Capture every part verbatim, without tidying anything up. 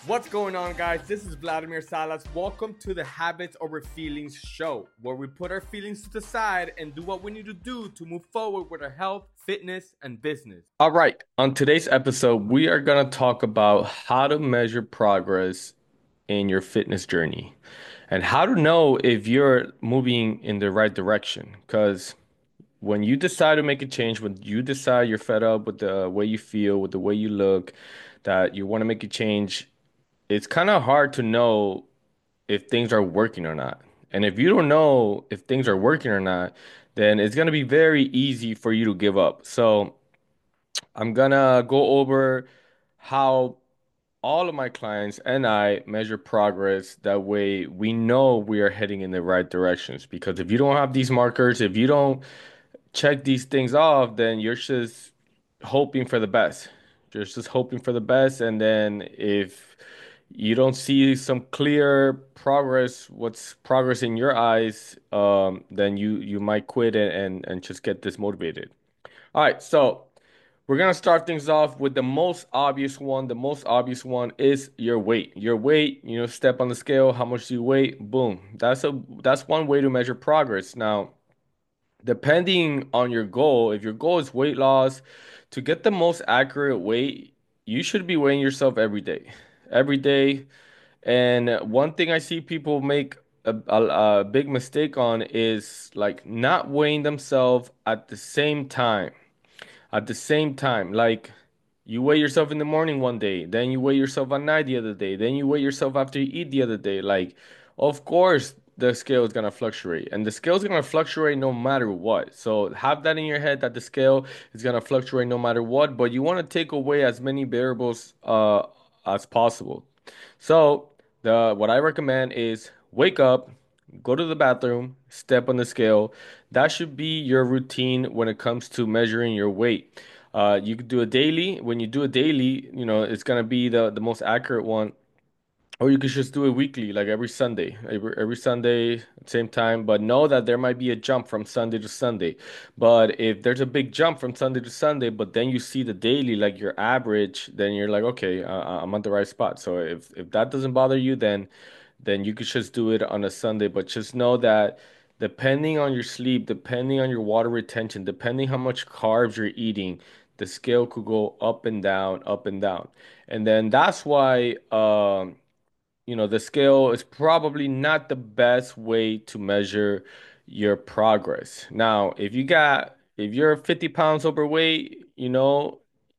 What's going on, guys? This is Vladimir Salas. Welcome to the Habits Over Feelings show, where we put our feelings to the side and do what we need to do to move forward with our health, fitness, and business. All right, on today's episode, we are going to talk about how to measure progress in your fitness journey and how to know if you're moving in the right direction. Because when you decide to make a change, when you decide you're fed up with the way you feel, with the way you look, that you want to make a change, it's kind of hard to know if things are working or not. And if you don't know if things are working or not, then it's going to be very easy for you to give up. So I'm gonna go over how all of my clients and I measure progress. That way we know we are heading in the right directions. Because if you don't have these markers, if you don't check these things off, then you're just hoping for the best. You're just hoping for the best. And then if you don't see some clear progress, what's progress in your eyes, um, then you you might quit and, and and just get dismotivated. All right, so we're gonna start things off with the most obvious one. The most obvious one is your weight. Your weight, you know, step on the scale, how much do you weigh? Boom. That's a that's one way to measure progress. Now, depending on your goal, if your goal is weight loss, to get the most accurate weight, you should be weighing yourself every day. Every day. And one thing I see people make a, a, a big mistake on is like not weighing themselves at the same time. At the same time, like you weigh yourself in the morning one day, then you weigh yourself at night the other day, then you weigh yourself after you eat the other day. Like, of course, the scale is gonna fluctuate, and the scale is gonna fluctuate no matter what. So have that in your head that the scale is gonna fluctuate no matter what, but you want to take away as many variables uh as possible. So the what I recommend is wake up, go to the bathroom, step on the scale. That should be your routine when it comes to measuring your weight. Uh, you could do a daily. When you do a daily, you know, it's gonna be the the most accurate one. Or you could just do it weekly, like every Sunday, every, every Sunday, same time. But know that there might be a jump from Sunday to Sunday. But if there's a big jump from Sunday to Sunday, but then you see the daily, like your average, then you're like, okay, uh, I'm on the right spot. So if if that doesn't bother you, then then you could just do it on a Sunday. But just know that depending on your sleep, depending on your water retention, depending how much carbs you're eating, the scale could go up and down, up and down. And then that's why um you know, the scale is probably not the best way to measure your progress. Now, if you got, if you're fifty pounds overweight, you know,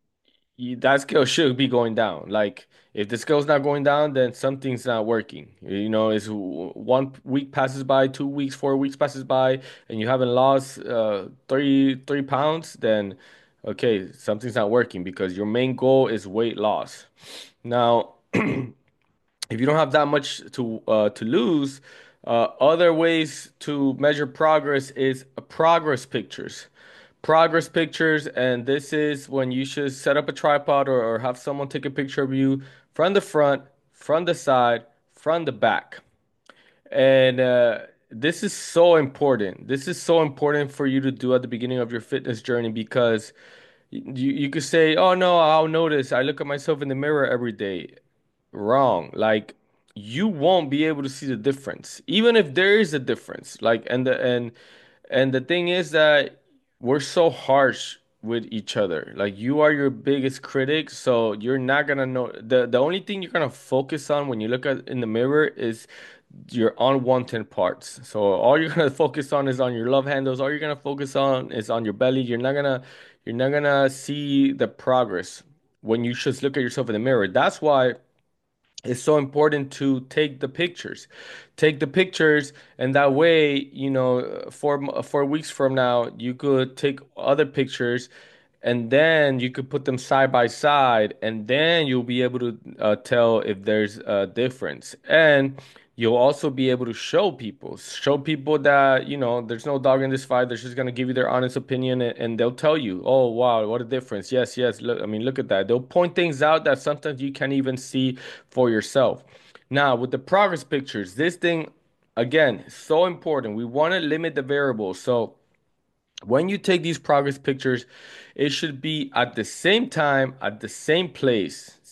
you, that scale should be going down. Like, if the scale's not going down, then something's not working. You know, it's w- one week passes by, two weeks, four weeks passes by, and you haven't lost uh, three three pounds, then okay, something's not working because your main goal is weight loss. Now, if you don't have that much to uh, to lose, uh, other ways to measure progress is progress pictures. Progress pictures, and this is when you should set up a tripod or, or have someone take a picture of you from the front, from the side, from the back. And uh, this is so important. This is so important for you to do at the beginning of your fitness journey because you, you could say, oh no, I'll notice. I look at myself in the mirror every day. Wrong. Like you won't be able to see the difference, even if there is a difference. Like and the and and the thing is that we're so harsh with each other. Like you are your biggest critic, so you're not gonna know the the only thing you're gonna focus on when you look at in the mirror is your unwanted parts. So all you're gonna focus on is on your love handles. All you're gonna focus on is on your belly. You're not gonna you're not gonna see the progress when you just look at yourself in the mirror. That's why it's so important to take the pictures. Take the pictures, and that way, you know, four four weeks from now, you could take other pictures, and then you could put them side by side, and then you'll be able to uh, tell if there's a difference. And you'll also be able to show people, show people that, you know, there's no dog in this fight. They're just gonna give you their honest opinion, and, and they'll tell you, oh wow, what a difference. Yes, yes. Look, I mean, look at that. They'll point things out that sometimes you can't even see for yourself. Now, with the progress pictures, this thing again, so important. We want to limit the variables. So when you take these progress pictures, it should be at the same time, at the same place,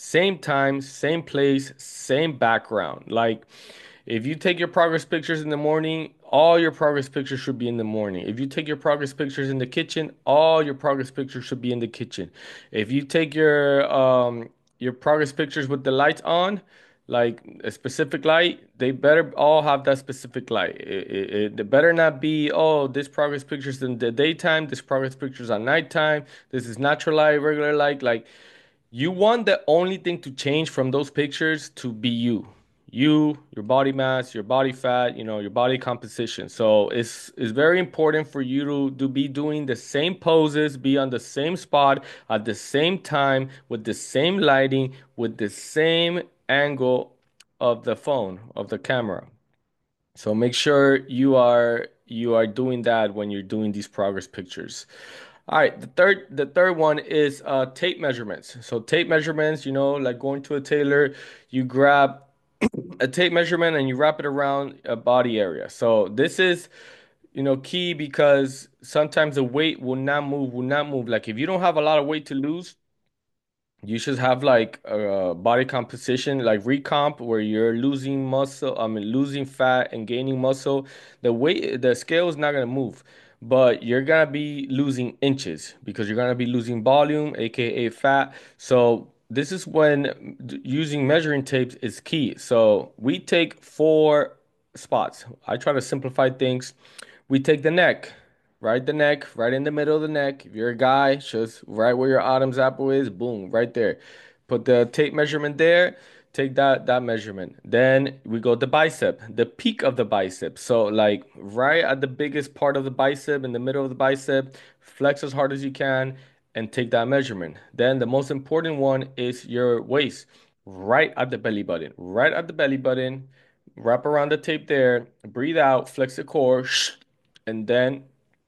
same time, same place, same background. Like if you take your progress pictures in the morning, all your progress pictures should be in the morning. If you take your progress pictures in the kitchen, all your progress pictures should be in the kitchen. If you take your um your progress pictures with the lights on, like a specific light, they better all have that specific light. It, it, it, it better not be, oh, this progress picture's in the daytime, this progress picture's at nighttime, this is natural light, regular light. Like you want the only thing to change from those pictures to be you. You, your body mass, your body fat, you know, your body composition. So it's it's very important for you to, to be doing the same poses, be on the same spot at the same time with the same lighting, with the same angle of the phone, of the camera. So make sure you are you are doing that when you're doing these progress pictures. All right, the third the third one is uh, tape measurements. So tape measurements, you know, like going to a tailor, you grab a tape measurement and you wrap it around a body area. So this is, you know, key because sometimes the weight will not move, will not move. Like if you don't have a lot of weight to lose, you should have like a body composition, like recomp, where you're losing muscle, I mean, losing fat and gaining muscle. The weight, the scale is not gonna move, but you're gonna be losing inches because you're gonna be losing volume, aka fat. So this is when d- using measuring tapes is key. So we take four spots. I try to simplify things. We take the neck, right the neck, right in the middle of the neck. If you're a guy, just right where your Adam's apple is, boom, right there. Put the tape measurement there. Take that that measurement. Then we go the bicep, the peak of the bicep. So like right at the biggest part of the bicep, in the middle of the bicep, flex as hard as you can and take that measurement. Then the most important one is your waist, right at the belly button, right at the belly button. Wrap around the tape there, breathe out, flex the core, and then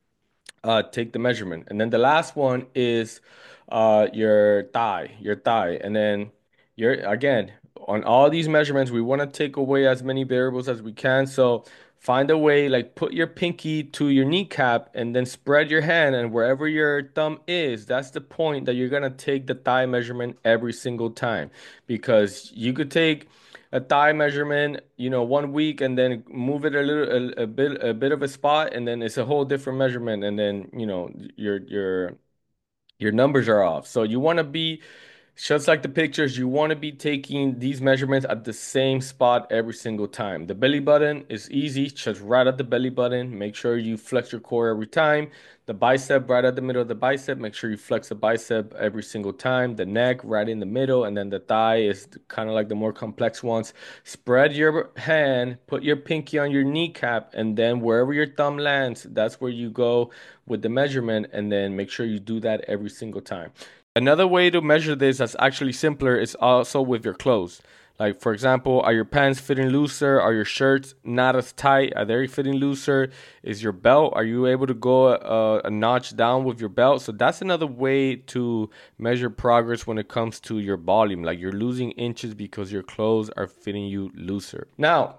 uh, take the measurement. And then the last one is uh, your thigh, your thigh. And then you're again on all these measurements, we want to take away as many variables as we can. So find a way, like put your pinky to your kneecap and then spread your hand, and wherever your thumb is, that's the point that you're gonna take the thigh measurement every single time. Because you could take a thigh measurement, you know, one week and then move it a little, a, a bit, a bit of a spot, and then it's a whole different measurement, and then, you know, your your your numbers are off. So you want to be just like the pictures, you want to be taking these measurements at the same spot every single time. The belly button is easy, just right at the belly button. Make sure you flex your core every time. The bicep right at the middle of the bicep. Make sure you flex the bicep every single time. The neck right in the middle, and then the thigh is kind of like the more complex ones. Spread your hand, put your pinky on your kneecap, and then wherever your thumb lands, that's where you go with the measurement, and then make sure you do that every single time. Another way to measure this that's actually simpler is also with your clothes. Like, for example, are your pants fitting looser? Are your shirts not as tight? Are they fitting looser? Is your belt, are you able to go a, a notch down with your belt? So that's another way to measure progress when it comes to your volume. Like you're losing inches because your clothes are fitting you looser. Now,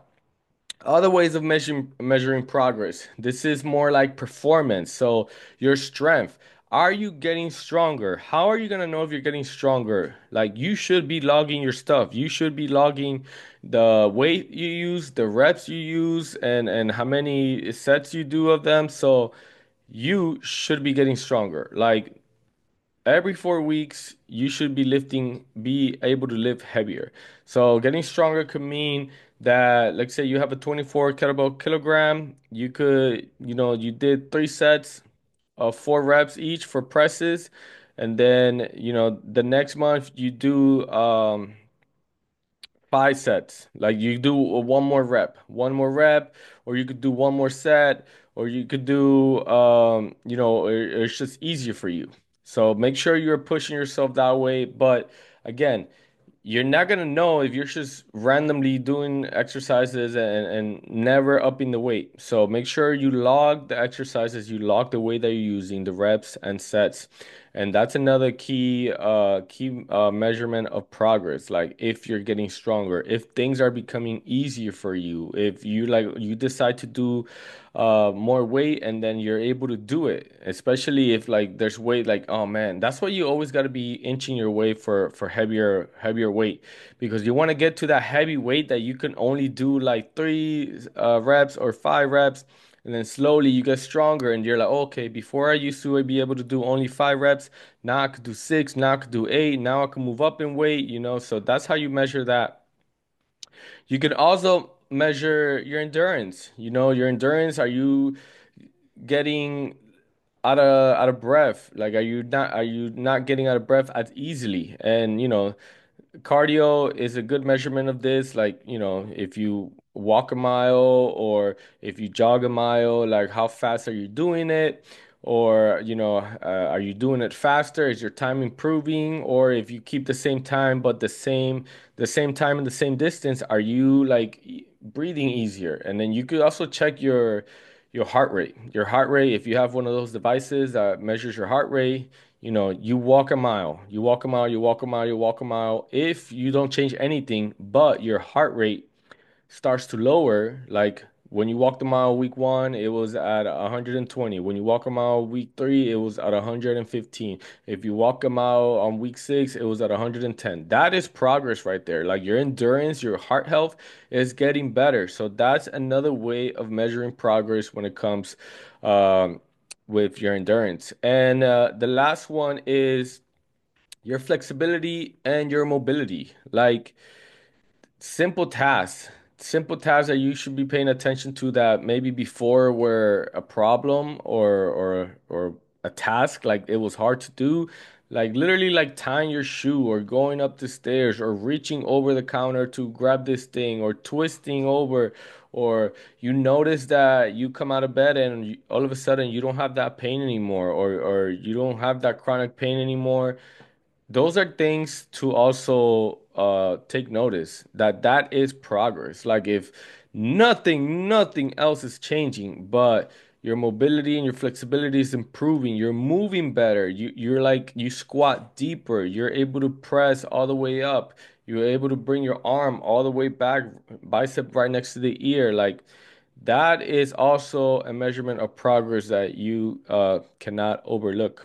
other ways of measuring measuring progress. This is more like performance. So your strength. Are you getting stronger? How are you gonna know if you're getting stronger? Like you should be logging your stuff. You should be logging the weight you use, the reps you use, and and how many sets you do of them. So you should be getting stronger. Like every four weeks, you should be lifting, be able to lift heavier. So getting stronger could mean that, let's say you have a twenty-four kettlebell kilogram, you could, you know, you did three sets of four reps each for presses, and then, you know, the next month you do um five sets. Like you do a one more rep, one more rep, or you could do one more set, or you could do, um, you know, it- it's just easier for you. So make sure you're pushing yourself that way. But again, you're not gonna know if you're just randomly doing exercises and, and never upping the weight. So make sure you log the exercises, you log the weight that you're using, the reps and sets. And that's another key uh key uh measurement of progress. Like if you're getting stronger, if things are becoming easier for you, if you like you decide to do uh more weight and then you're able to do it, especially if like there's weight like oh man, that's why you always got to be inching your way for for heavier heavier weight because you want to get to that heavy weight that you can only do like three uh, reps or five reps. And then slowly you get stronger, and you're like, okay, before I used to be able to do only five reps, now I could do six, now I could do eight, now I can move up in weight, you know. So that's how you measure that. You could also measure your endurance. You know, your endurance, are you getting out of out of breath? Like are you not are you not getting out of breath as easily? And you know, cardio is a good measurement of this. Like, you know, if you walk a mile or if you jog a mile, like how fast are you doing it? Or, you know, uh, are you doing it faster? Is your time improving? Or if you keep the same time but the same the same time and the same distance, are you like e- breathing easier? And then you could also check your your heart rate. Your heart rate, if you have one of those devices that measures your heart rate, you know, you walk a mile, you walk a mile, you walk a mile, you walk a mile. If you don't change anything, but your heart rate starts to lower, like when you walk the mile week one, it was at one hundred twenty. When you walk a mile week three, it was at one hundred fifteen. If you walk a mile on week six, it was at one hundred ten. That is progress right there. Like your endurance, your heart health is getting better. So that's another way of measuring progress when it comes um, with your endurance. And uh, the last one is your flexibility and your mobility. Like, simple tasks. Simple tasks that you should be paying attention to that maybe before were a problem or or or a task like it was hard to do. Like literally like tying your shoe or going up the stairs or reaching over the counter to grab this thing or twisting over or you notice that you come out of bed and you, all of a sudden you don't have that pain anymore or or you don't have that chronic pain anymore. Those are things to also uh take notice that that is progress. Like if nothing, nothing else is changing, but your mobility and your flexibility is improving, you're moving better, you you're like you squat deeper, you're able to press all the way up, you're able to bring your arm all the way back, bicep right next to the ear, like that is also a measurement of progress that you uh cannot overlook.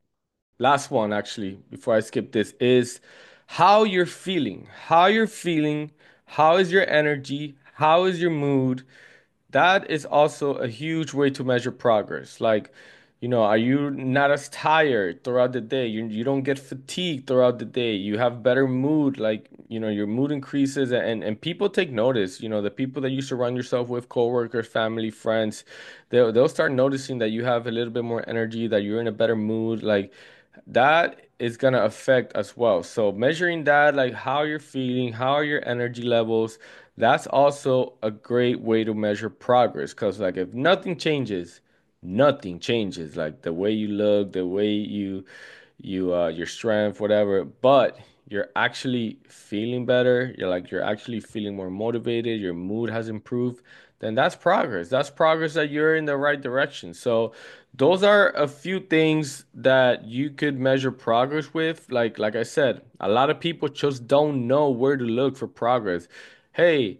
Last one, actually, before I skip this, is how you're feeling. How you're feeling. How is your energy? How is your mood? That is also a huge way to measure progress. Like, you know, are you not as tired throughout the day? You you don't get fatigued throughout the day. You have better mood, like, you know, your mood increases and and people take notice. You know, the people that you surround yourself with, coworkers, family, friends, they'll they'll start noticing that you have a little bit more energy, that you're in a better mood. Like that is gonna affect as well. So measuring that, like how you're feeling, how are your energy levels, that's also a great way to measure progress. Because like if nothing changes, nothing changes. Like the way you look, the way you you uh your strength, whatever, but you're actually feeling better, you're like you're actually feeling more motivated, your mood has improved, then that's progress. That's progress that you're in the right direction. So those are a few things that you could measure progress with. Like like I said, a lot of people just don't know where to look for progress. Hey,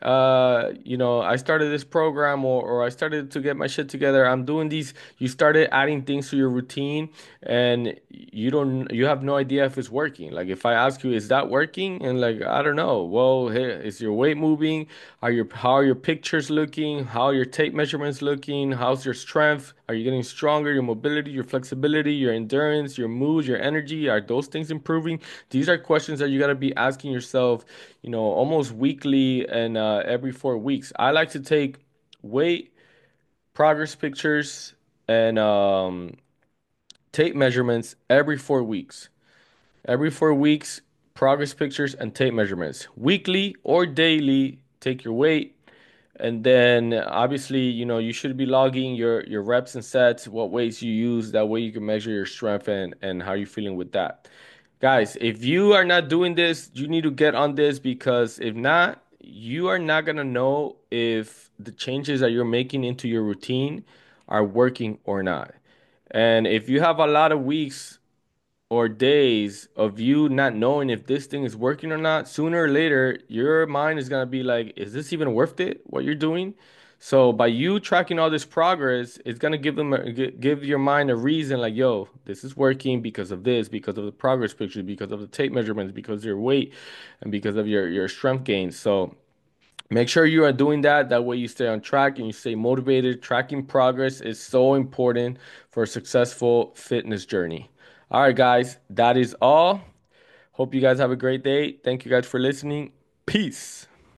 uh, you know, I started this program or, or I started to get my shit together. I'm doing these. You started adding things to your routine and you don't, you have no idea if it's working. Like if I ask you, is that working? And like, I don't know. Well, hey, is your weight moving? Are your, how are your pictures looking? How are your tape measurements looking? How's your strength? Are you getting stronger? Your mobility, your flexibility, your endurance, your mood, your energy, are those things improving? These are questions that you got to be asking yourself, you know, almost weekly and uh, every four weeks. I like to take weight, progress pictures, and um, tape measurements every four weeks. Every four weeks, progress pictures and tape measurements. Weekly or daily, take your weight, and then obviously, you know, you should be logging your your reps and sets, what weights you use. That way you can measure your strength and and how you're feeling with that. Guys, if you are not doing this, you need to get on this because if not, you are not gonna know if the changes that you're making into your routine are working or not. And if you have a lot of weeks or days of you not knowing if this thing is working or not, sooner or later, your mind is gonna be like, is this even worth it, what you're doing? So by you tracking all this progress, it's gonna give them a, gi- give your mind a reason, like, yo, this is working because of this, because of the progress picture, because of the tape measurements, because of your weight, and because of your your strength gains. So make sure you are doing that. That way you stay on track and you stay motivated. Tracking progress is so important for a successful fitness journey. All right, guys, that is all. Hope you guys have a great day. Thank you guys for listening. Peace.